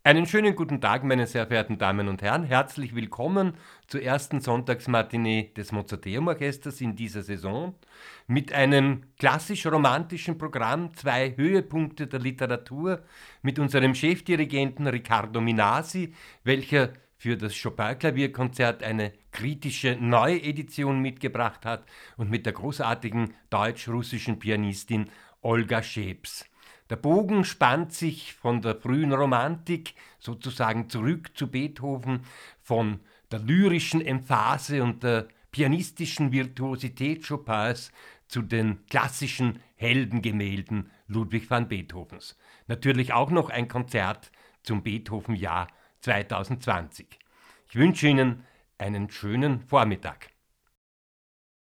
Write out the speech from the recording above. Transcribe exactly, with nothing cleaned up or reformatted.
Einen schönen guten Tag, meine sehr verehrten Damen und Herren. Herzlich willkommen zur ersten Sonntagsmatinee des Mozarteum-Orchesters in dieser Saison mit einem klassisch-romantischen Programm, zwei Höhepunkte der Literatur, mit unserem Chefdirigenten Riccardo Minasi, welcher für das Chopin-Klavierkonzert eine kritische Neuedition mitgebracht hat, und mit der großartigen deutsch-russischen Pianistin Olga Scheps. Der Bogen spannt sich von der frühen Romantik sozusagen zurück zu Beethoven, von der lyrischen Emphase und der pianistischen Virtuosität Chopins zu den klassischen Heldengemälden Ludwig van Beethovens. Natürlich auch noch ein Konzert zum Beethoven-Jahr zweitausendzwanzig. Ich wünsche Ihnen einen schönen Vormittag.